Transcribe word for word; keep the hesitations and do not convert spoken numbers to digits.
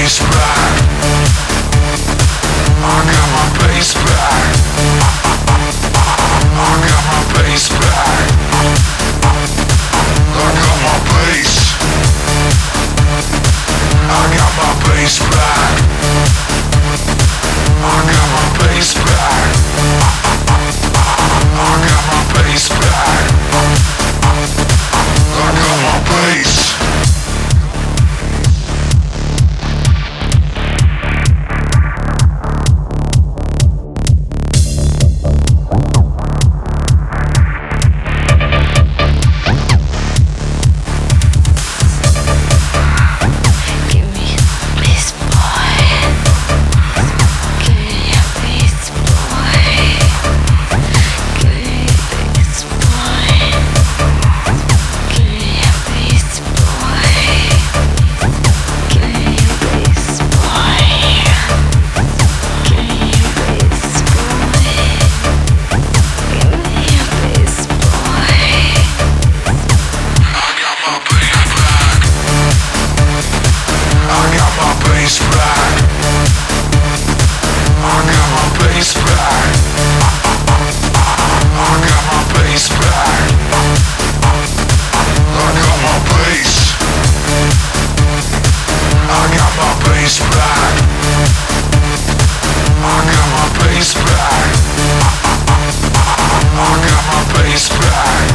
bass back. I got my bass back. I got my bass back. I got my bass. I got my bass back. I got my bass back. I got my bass back. I got my bass. Bass back. I got my bass back. I got my bass back. I got my bass. I got my bass back. I got my bass back. I got my bass back.